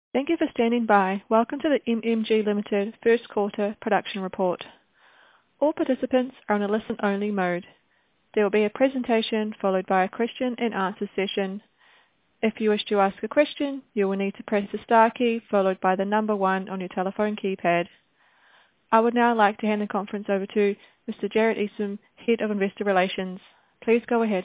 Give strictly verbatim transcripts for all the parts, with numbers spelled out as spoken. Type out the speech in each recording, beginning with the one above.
Thank you for standing by. Welcome to the M M G Limited first quarter production report. All participants are in a listen-only mode. There will be a presentation followed by a question and answer session. If you wish to ask a question, you will need to press the star key followed by the number one on your telephone keypad. I would now like to hand the conference over to Mister Jarrod Eastham, Head of Investor Relations. Please go ahead.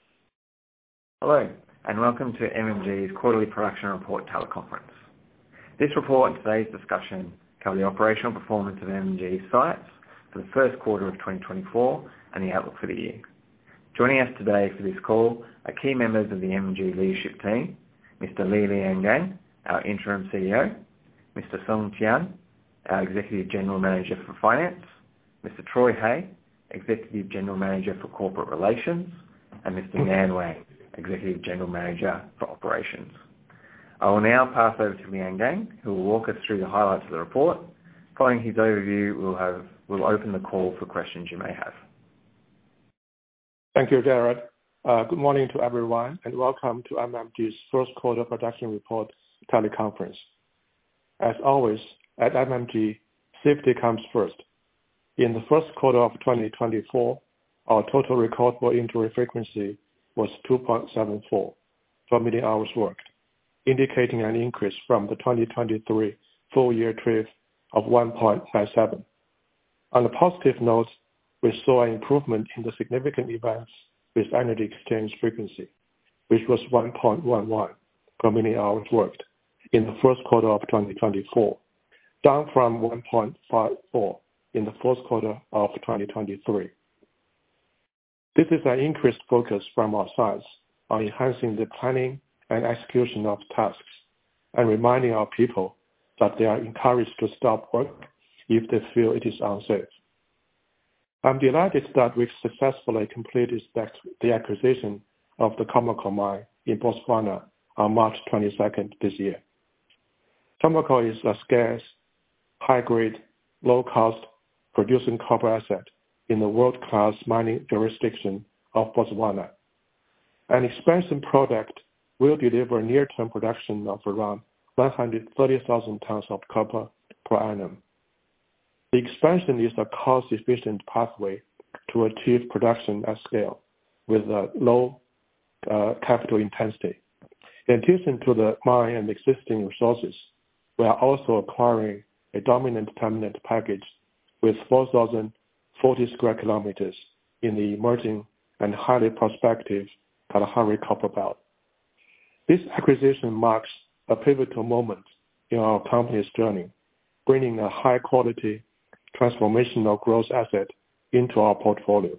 Hello, and welcome to M M G's quarterly production report teleconference. This report and today's discussion cover the operational performance of M M G's sites for the first quarter of twenty twenty-four and the outlook for the year. Joining us today for this call are key members of the M M G leadership team, Mister Li Liangang, our Interim C E O, Mister Song Qian, our Executive General Manager for Finance, Mister Troy Hey, Executive General Manager for Corporate Relations, and Mister Nan Wang, Executive General Manager for Operations. I will now pass over to Liangang, who will walk us through the highlights of the report. Following his overview, we'll have we'll open the call for questions you may have. Thank you, Jarrod. Uh, good morning to everyone, and welcome to M M G's first quarter production report teleconference. As always, at M M G, safety comes first. In the first quarter of twenty twenty-four, our total recordable injury frequency was two point seven four per million hours worked, indicating an increase from the twenty twenty-three full-year T R I F of one point nine seven. On a positive note, we saw an improvement in the significant events with energy exchange frequency, which was one point one one per million hours worked in the first quarter of twenty twenty-four, down from one point five four in the fourth quarter of twenty twenty-three. This is an increased focus from our sides on enhancing the planning and execution of tasks and reminding our people that they are encouraged to stop work if they feel it is unsafe. I'm delighted that we've successfully completed the acquisition of the Khoemacau mine in Botswana on March twenty-second this year. Khoemacau is a scarce, high-grade, low-cost producing copper asset in the world-class mining jurisdiction of Botswana. An expansion project will deliver near-term production of around one hundred thirty thousand tons of copper per annum. The expansion is a cost-efficient pathway to achieve production at scale with a low uh, capital intensity. In addition to the mine and existing resources, we are also acquiring a dominant tenement package with four thousand forty square kilometers in the emerging and highly prospective Kalahari Copper Belt. This acquisition marks a pivotal moment in our company's journey, bringing a high-quality, transformational growth asset into our portfolio.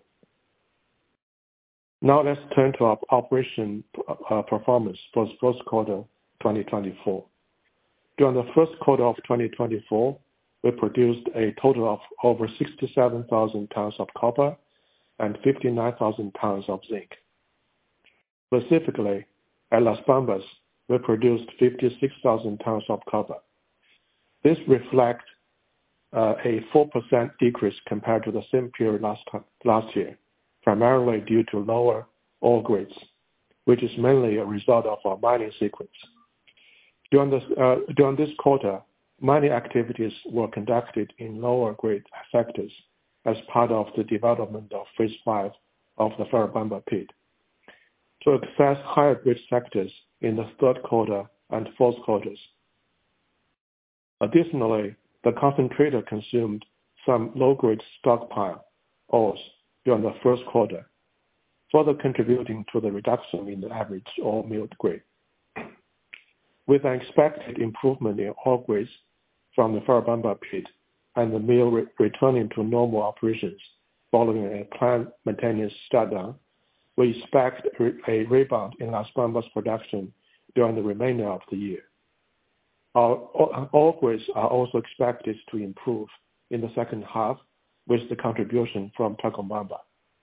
Now let's turn to our operation uh, performance for the first quarter twenty twenty-four. During the first quarter of twenty twenty-four, we produced a total of over sixty-seven thousand tons of copper and fifty-nine thousand tons of zinc. Specifically, at Las Bambas, we produced fifty-six thousand tons of copper. This reflects uh, a four percent decrease compared to the same period last, last year, primarily due to lower ore grades, which is mainly a result of our mining sequence. During this, uh, during this quarter, mining activities were conducted in lower grade sectors as part of the development of phase five of the Ferrobamba pit. To access higher grade sectors in the third quarter and fourth quarters. Additionally, the concentrator consumed some low-grade stockpile ores during the first quarter, further contributing to the reduction in the average ore milled grade. With an expected improvement in ore grades from the Ferrobamba pit and the mill re- returning to normal operations following a planned maintenance shutdown, we expect a rebound in Las Bambas production during the remainder of the year. Our ore grades are also expected to improve in the second half with the contribution from Chalcobamba.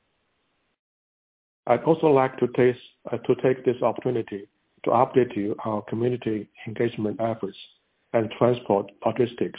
I'd also like to take, uh, to take this opportunity to update you on our community engagement efforts and transport logistics.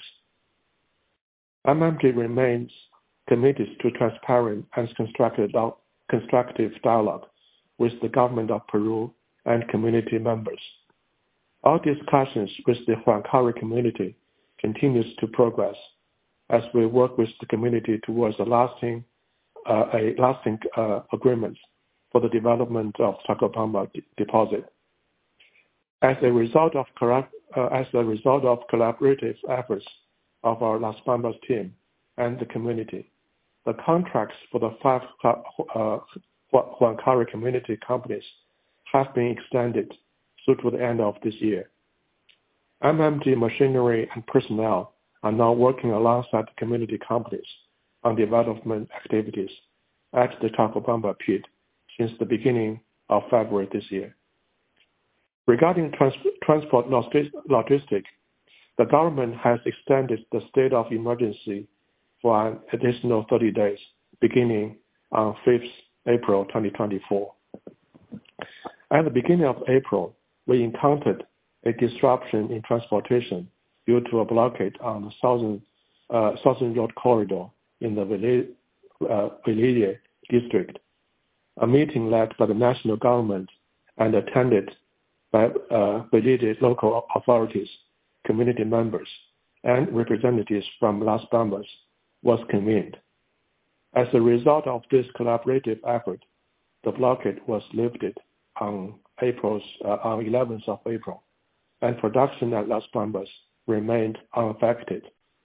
M M G remains committed to transparent and constructive constructive dialogue with the government of Peru and community members. Our discussions with the Huancuire community continues to progress as we work with the community towards a lasting, uh, a lasting uh, agreement for the development of Chalcobamba de- deposit. As a result of corrupt, uh, as a result of collaborative efforts of our Las Bambas team and the community, the contracts for the five uh, Huancuire community companies have been extended through to the end of this year. M M G machinery and personnel are now working alongside the community companies on development activities at the Chalcobamba pit since the beginning of February this year. Regarding trans- transport logistics, the government has extended the state of emergency for an additional thirty days, beginning on fifth April twenty twenty-four. At the beginning of April, we encountered a disruption in transportation due to a blockade on the southern, uh, southern road corridor in the Velille uh, district. A meeting led by the national government and attended by uh, Velille local authorities, community members, and representatives from Las Bambas was convened. As a result of this collaborative effort, the blockade was lifted on April's uh, on eleventh of April, and production at Las Bambas remained unaffected.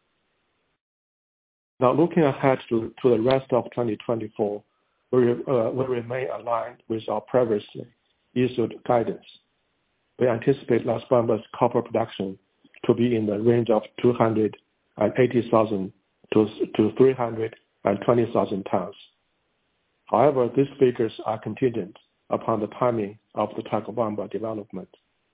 Now, looking ahead to, to the rest of twenty twenty-four, we, uh, we remain aligned with our previously issued guidance. We anticipate Las Bambas copper production to be in the range of two hundred eighty thousand to, to three hundred twenty thousand tons. However, these figures are contingent upon the timing of the Chalcobamba development.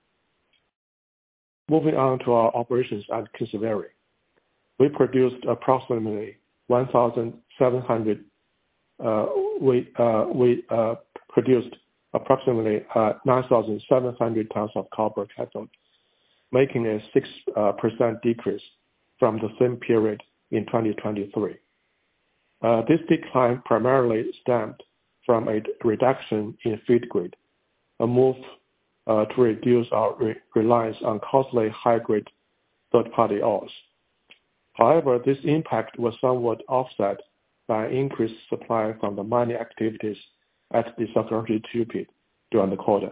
Moving on to our operations at Kinsevere. We produced approximately one thousand seven hundred, uh, we, uh, we uh, produced approximately uh, nine thousand seven hundred tons of copper cathode, making a six percent uh, decrease from the same period in twenty twenty-three. Uh, this decline primarily stemmed from a reduction in feed grade, a move uh, to reduce our re- reliance on costly high-grade third-party ores. However, this impact was somewhat offset by an increased supply from the mining activities at the Sokoroshe two pit during the quarter.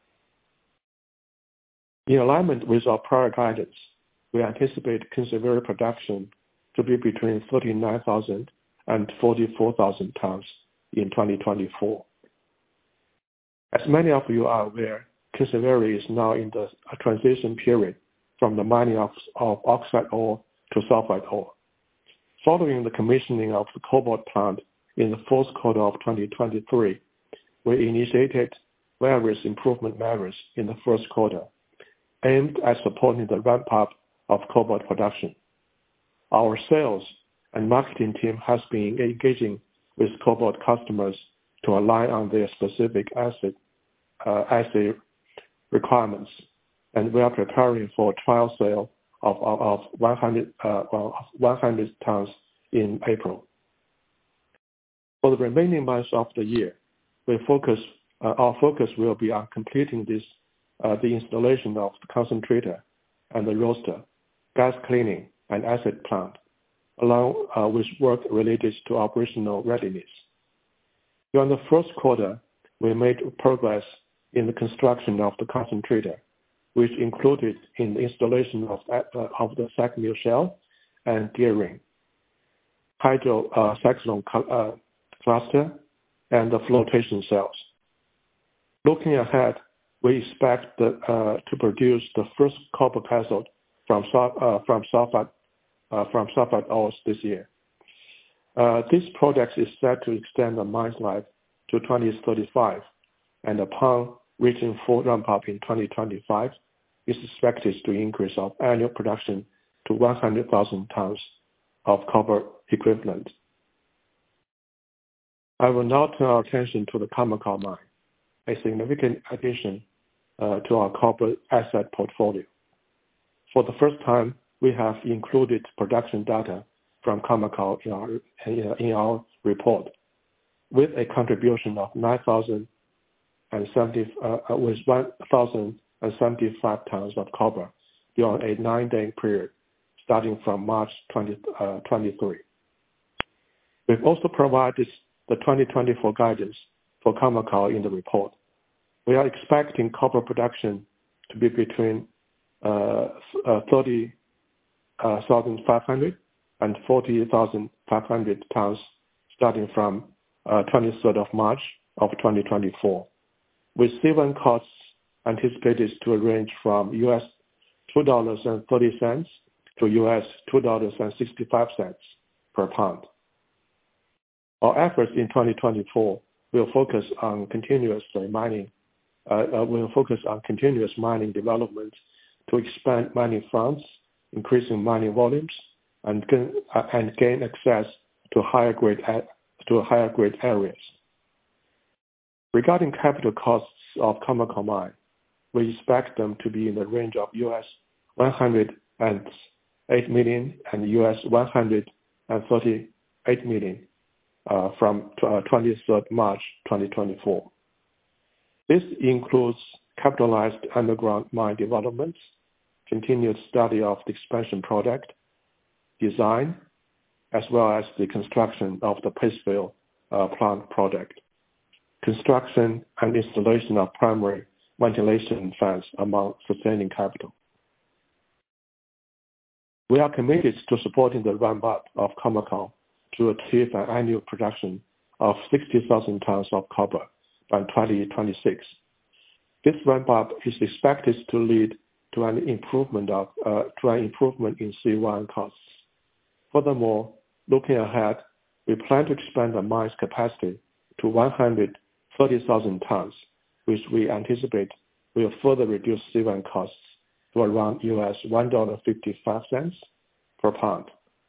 In alignment with our prior guidance, we anticipate Kinsevere production to be between thirty-nine thousand and forty-four thousand tons in twenty twenty-four. As many of you are aware, Kinsevere is now in the transition period from the mining of, of oxide ore to sulfide ore. Following the commissioning of the cobalt plant in the fourth quarter of twenty twenty-three, we initiated various improvement measures in the first quarter, aimed at supporting the ramp-up of cobalt production. Our sales and marketing team has been engaging with cobalt customers to align on their specific asset, uh, assay requirements, and we are preparing for a trial sale of, of, of one hundred, uh, well, one hundred tons in April. For the remaining months of the year, we focus, uh, our focus will be on completing this, uh, the installation of the concentrator and the roaster, gas cleaning, and acid plant, along uh, with work related to operational readiness. During the first quarter, we made progress in the construction of the concentrator, which included in the installation of, uh, of the SAG mill shell and gearing, hydro uh, cyclone uh, cluster, and the flotation cells. Looking ahead, we expect the, uh, to produce the first copper cathode from, uh, from sulfide uh, from sulfide ores this year. Uh, this project is set to extend the mine's life to twenty thirty-five, and upon reaching full ramp-up in twenty twenty-five, is expected to increase our annual production to one hundred thousand tons of copper equivalent. I will now turn our attention to the Khoemacau mine, a significant addition uh, to our copper asset portfolio. For the first time, we have included production data from Khoemacau in our, in our report, with a contribution of nine thousand seventy, uh, with one thousand seventy-five tons of copper during a nine-day period starting from March twenty twenty-three. We've also provided the twenty twenty-four guidance for Khoemacau in the report. We are expecting copper production to be between uh, uh, thirty thousand five hundred and forty thousand five hundred tons starting from uh, twenty-third of March of twenty twenty-four, with C one costs anticipated to range from U S two dollars and thirty cents to U S two dollars and sixty-five cents per pound. Our efforts in twenty twenty-four will focus on continuously mining, uh, uh, will focus on continuous mining development to expand mining fronts, increasing mining volumes, and gain, uh, and gain access to higher grade to higher grade areas. Regarding capital costs of Khoemacau mine, we expect them to be in the range of U S one hundred eight million and U S one hundred thirty-eight million uh, from uh, twenty-third March twenty twenty-four. This includes capitalized underground mine developments, continued study of the expansion project, design, as well as the construction of the paste fill uh, plant project, construction and installation of primary ventilation fans among sustaining capital. We are committed to supporting the ramp-up of Khoemacau to achieve an annual production of sixty thousand tons of copper by twenty twenty-six. This ramp-up is expected to lead to an improvement of uh, to an improvement in C one costs. Furthermore, looking ahead, we plan to expand the mine's capacity to one hundred thirty thousand tons, which we anticipate will further reduce C one costs to around U S one dollar and fifty-five cents per pound.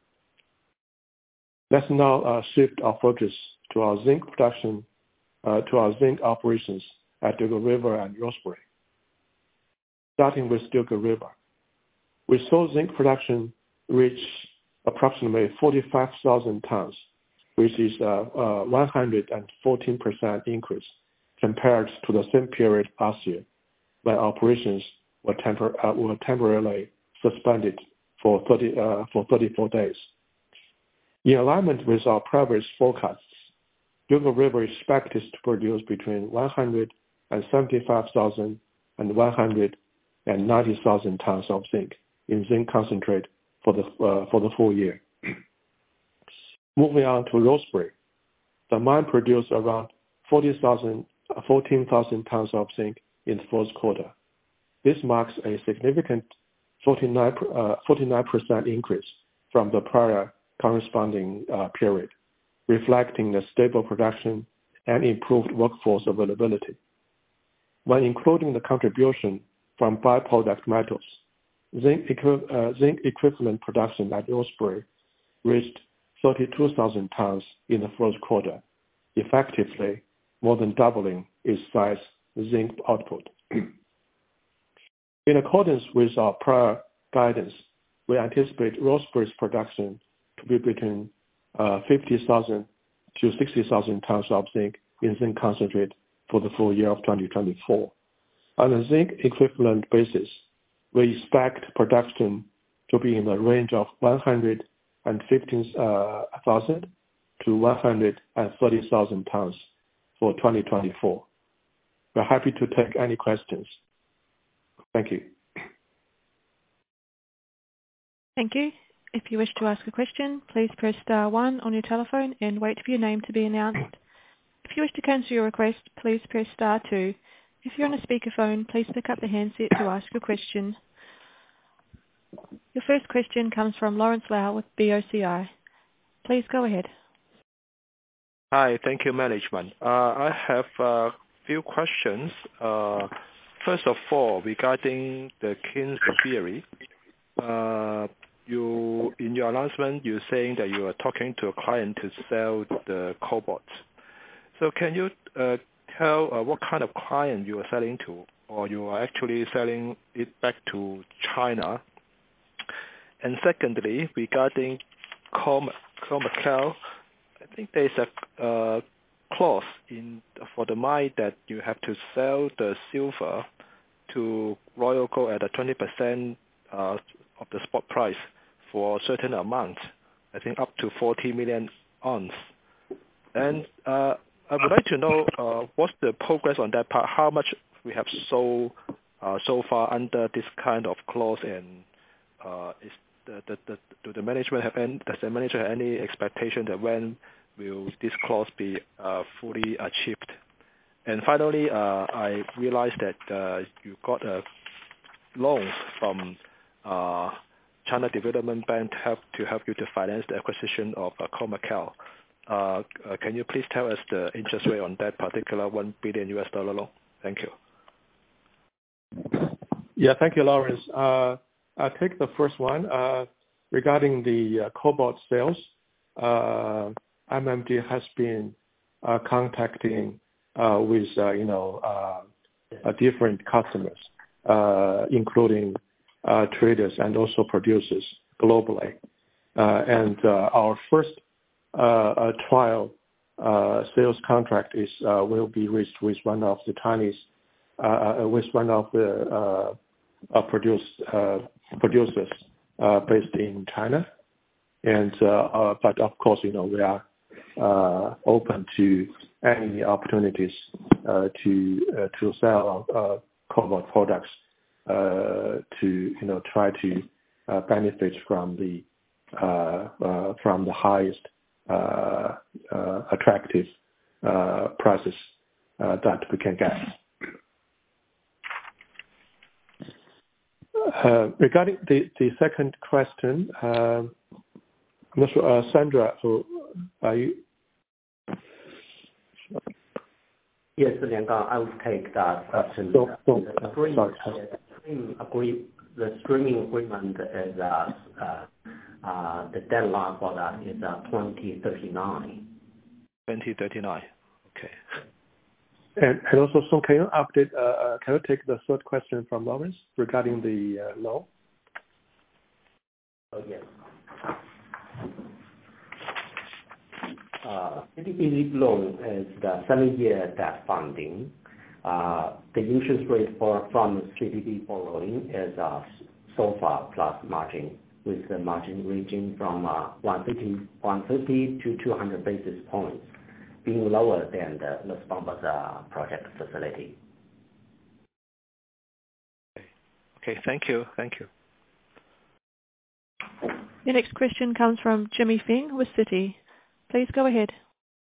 Let's now uh, shift our focus to our zinc production, uh, to our zinc operations at Dugald River and Rosebery. Starting with Dugald River, we saw zinc production reach approximately forty-five thousand tons, which is a, a one hundred fourteen percent increase compared to the same period last year, when operations were, tempor- uh, were temporarily suspended for, thirty, uh, for thirty-four days. In alignment with our previous forecasts, Dugald River is expected to produce between one hundred seventy-five thousand and one hundred ninety thousand tons of zinc in zinc concentrate for the, uh, for the full year. Moving on to Rosebery, the mine produced around fourteen thousand tons of zinc in the fourth quarter. This marks a significant forty-nine percent increase from the prior corresponding uh, period, reflecting the stable production and improved workforce availability. When including the contribution from byproduct metals, zinc, equi- uh, zinc equivalent production at Rosebery reached thirty-two thousand tons in the first quarter, effectively more than doubling its size zinc output. In accordance with our prior guidance, we anticipate Rosebery's production to be between uh, fifty thousand to sixty thousand tons of zinc in zinc concentrate for the full year of twenty twenty-four. On a zinc equivalent basis, we expect production to be in the range of one hundred fifteen thousand to one hundred thirty thousand tons for twenty twenty-four. We're happy to take any questions. Thank you. Thank you. If you wish to ask a question, please press star one on your telephone and wait for your name to be announced. If you wish to cancel your request, please press star two. If you're on a speakerphone, please pick up the handset to ask your question. Your first question comes from Lawrence Lau with B O C I. Please go ahead. Hi, thank you, management. Uh, I have a few questions. Uh, first of all, regarding the Kinsevere, uh, you in your announcement, you're saying that you are talking to a client to sell the cobalt. So can you uh, tell uh, what kind of client you are selling to, or you are actually selling it back to China? And secondly, regarding Khoemacau, I think there's a uh, clause in for the mine that you have to sell the silver to Royal Gold at a twenty percent uh, of the spot price for a certain amount, I think up to forty million ounce. And uh, I would like to know uh, what's the progress on that part, how much we have sold uh, so far under this kind of clause, and uh, is the, the, the, do the management have any, does the management have any expectation that when will this clause be uh, fully achieved? And finally, uh, I realized that uh, you got a loan from uh, China Development Bank to help to help you to finance the acquisition of uh, Khoemacau. Uh, uh, can you please tell us the interest rate on that particular one billion U S dollar loan? Thank you. Yeah, thank you, Lawrence. Uh, I'll take the first one. Uh, regarding the uh, cobalt sales, uh, M M G has been uh, contacting uh, with, uh, you know, uh, uh, different customers, uh, including uh, traders and also producers globally. Uh, and uh, our first uh, trial uh, sales contract is uh, will be reached with one of the Chinese, uh, with one of the uh, uh, produce, uh, producers uh, based in China. And uh, uh, but of course, you know, we are uh, open to any opportunities uh, to uh, to sell uh, cobalt products uh, to, you know, try to uh, benefit from the uh, uh, from the highest uh, uh, attractive uh, prices uh, that we can get. Uh, regarding the, the second question, uh, I'm not sure, uh, Sandra, are you? Yes, Liang Gang, I will take that question. So, so, the, uh, stream, sorry. the, stream agree, the streaming agreement is uh, uh, uh, the deadline for that is uh, twenty thirty-nine. twenty thirty-nine. Okay. And, and also, so can you update? Uh, uh, can you take the third question from Lawrence regarding the uh, loan? Oh yes. Uh, C D B loan is the seven-year debt funding. Uh, the interest rate for from C D B borrowing is uh, SOFR plus margin, with the margin ranging from uh, one fifty to two hundred basis points, being lower than the Las Bambas uh, project facility. Okay, thank you. Thank you. Your next question comes from Jimmy Feng with Citi. Please go ahead.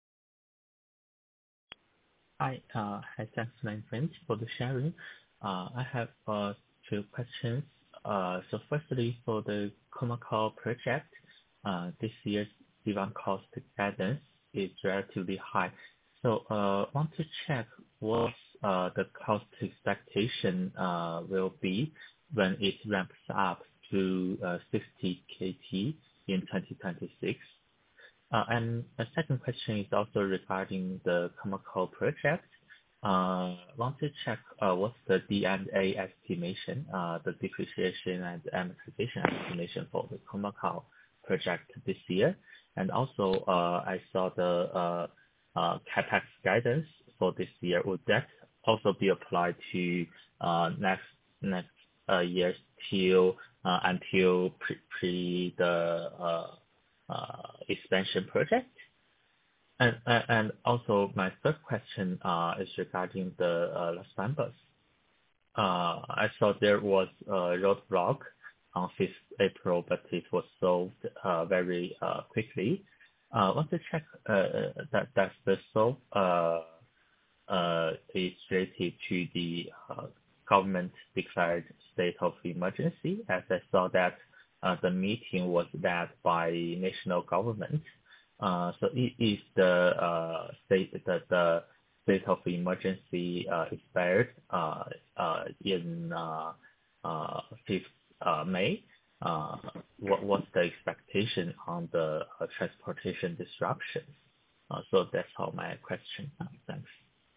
Hi, uh, hi, thanks, my friends, for the sharing. Uh, I have uh, two questions. Uh, so firstly, for the Khoemacau project, uh, this year's development cost guidance is relatively high. So uh, want to check what uh, the cost expectation uh, will be when it ramps up to uh, sixty K T in twenty twenty-six. Uh, and the second question is also regarding the Khoemacau project. Uh, want to check uh, what's the D and A estimation, uh, the depreciation and amortization estimation for the Khoemacau project this year. And also, uh, I saw the uh, uh, capex guidance for this year. Would that also be applied to uh, next next uh, years till uh, until pre, pre the uh, uh, expansion project? And and also my third question uh, is regarding the uh, Las Bambas. Uh, I saw there was a roadblock on fifth April, but it was solved uh, very uh, quickly. I uh, want to check uh, that that's the solve uh, uh, is related to the uh, government declared state of emergency, as I saw that uh, the meeting was led by national government. Uh, so is the uh, state the, the state of emergency uh, expired uh, uh, in uh, uh, fifth uh, May? Uh, what what's the expectation on the uh, transportation disruptions? Uh, so that's all my question. Uh, thanks.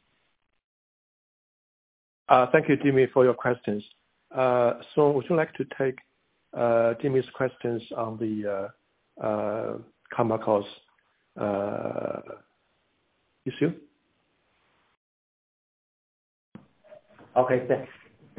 Uh, thank you, Jimmy, for your questions. Uh, so would you like to take uh, Jimmy's questions on the uh, uh, Khoemacau's uh, issue? Okay, th-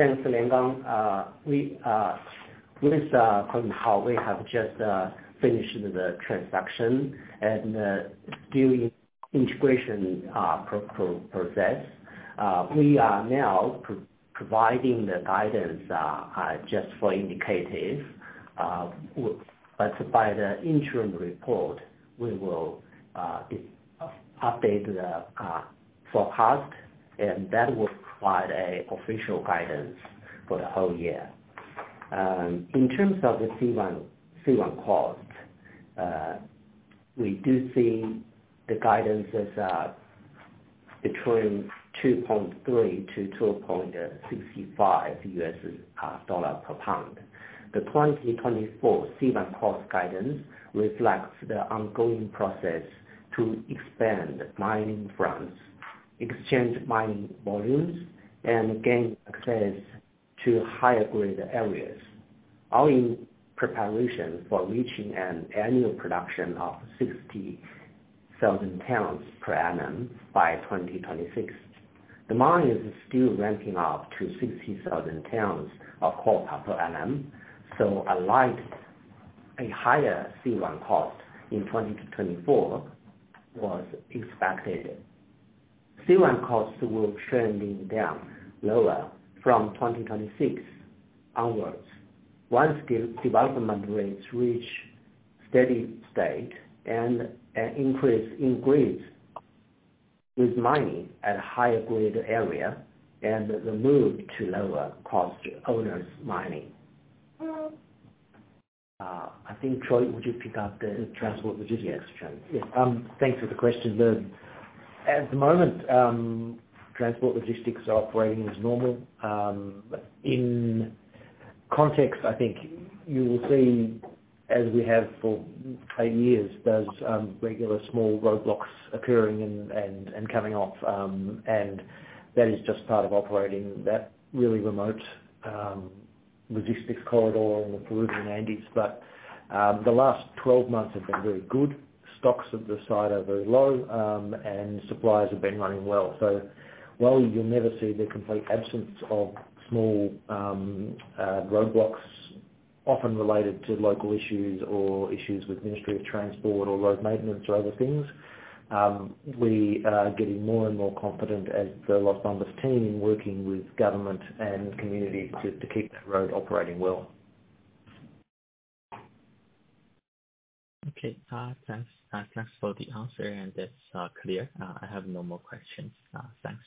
Thanks, Liangang. Uh, we uh, with uh, Khoemacau, we have just uh, finished the transaction and uh, still in integration uh, pro pro process. Uh, we are now pro providing the guidance uh, uh, just for indicative, uh, but by the interim report, we will uh, update the uh, forecast, and that will provide a official guidance for the whole year. Um, in terms of the C one C one cost, uh, we do see the guidance as uh, between two point three to two point six five U S dollar per pound. The twenty twenty-four C one cost guidance reflects the ongoing process to expand mining fronts, exchange mining volumes, and gain access to higher grade areas, all in preparation for reaching an annual production of sixty thousand tons per annum by twenty twenty-six. The mine is still ramping up to sixty thousand tons of copper per annum, so a light, a higher C one cost in twenty twenty-four was expected. C one costs will trending down lower from twenty twenty-six onwards, once the development rates reach steady state and an increase in grades with mining at higher grade area and the move to lower cost owners mining. Uh, I think, Troy, would you pick up the transport logistics trend? Yes. Um, thanks for the question. The, at the moment, um, transport logistics are operating as normal. Um, in context, I think you will see, as we have for eight years, those um, regular small roadblocks occurring and, and, and coming off, um, and that is just part of operating that really remote um, logistics corridor in the Peruvian Andes. But um, the last twelve months have been very good. Stocks at the site are very low, um, and supplies have been running well. So while you'll never see the complete absence of small um, uh, roadblocks, often related to local issues or issues with Ministry of Transport or road maintenance or other things, um, we are getting more and more confident as the Los Bambas team in working with government and community to, to keep that road operating well. Okay, uh, thanks. Uh, thanks for the answer, and that's uh, clear. Uh, I have no more questions. Uh, thanks.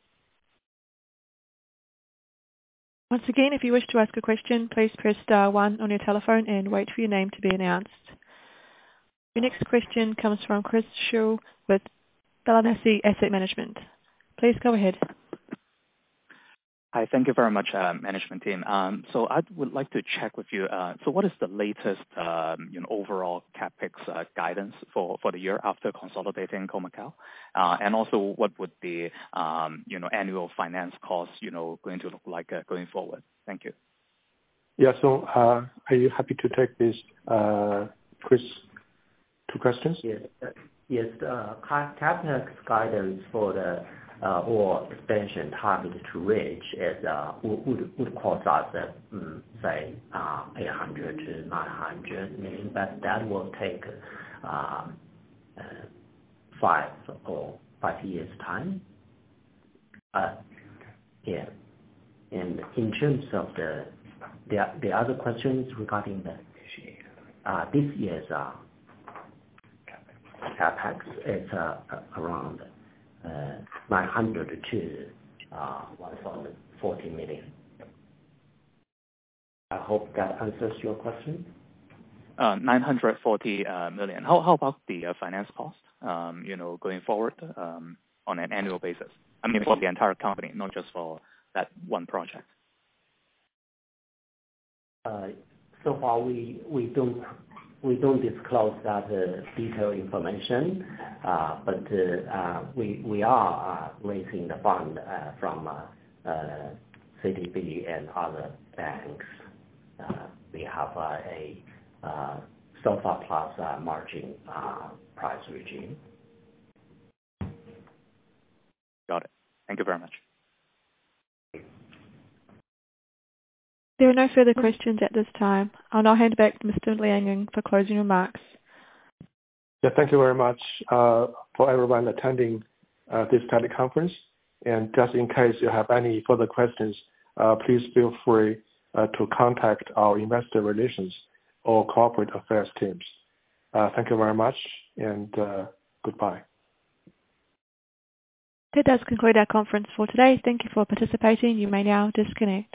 Once again, if you wish to ask a question, please press star one on your telephone and wait for your name to be announced. Your next question comes from Chris Schull with Balanasi Asset Management. Please go ahead. Hi, thank you very much, uh, management team. Um, so I would like to check with you. Uh, so what is the latest, um, you know, overall capex uh, guidance for, for the year after consolidating Khoemacau? Uh, and also, what would the, um, you know, annual finance costs, you know, going to look like uh, going forward? Thank you. Yeah. So, uh, are you happy to take this, uh, Chris? Two questions. Yes. Uh, yes. Uh, capex guidance for the Uh, or expansion target to reach is uh, would would cost us uh, um, say uh, eight hundred to nine hundred million, but that will take uh, uh, five or five years time. Uh, yeah, and in terms of the the the other questions regarding the uh, this year's uh, capex is uh, around Uh, nine hundred to uh, one thousand forty million. I hope that answers your question. Uh, nine hundred forty uh, million. How how about the uh, finance cost? Um, you know, going forward um, on an annual basis. I mean, for the entire company, not just for that one project. Uh, so far, we we don't. We don't disclose that uh, detailed information, uh, but uh, uh, we we are uh, raising the fund uh, from uh, uh, C D B and other banks. Uh, we have uh, a uh, SOFR plus uh, margin uh, price regime. Got it. Thank you very much. There are no further questions at this time. I'll now hand back to Mister Liang for closing remarks. Yeah, thank you very much uh, for everyone attending uh, this teleconference. And just in case you have any further questions, uh, please feel free uh, to contact our investor relations or corporate affairs teams. Uh, thank you very much, and uh, goodbye. That does conclude our conference for today. Thank you for participating. You may now disconnect.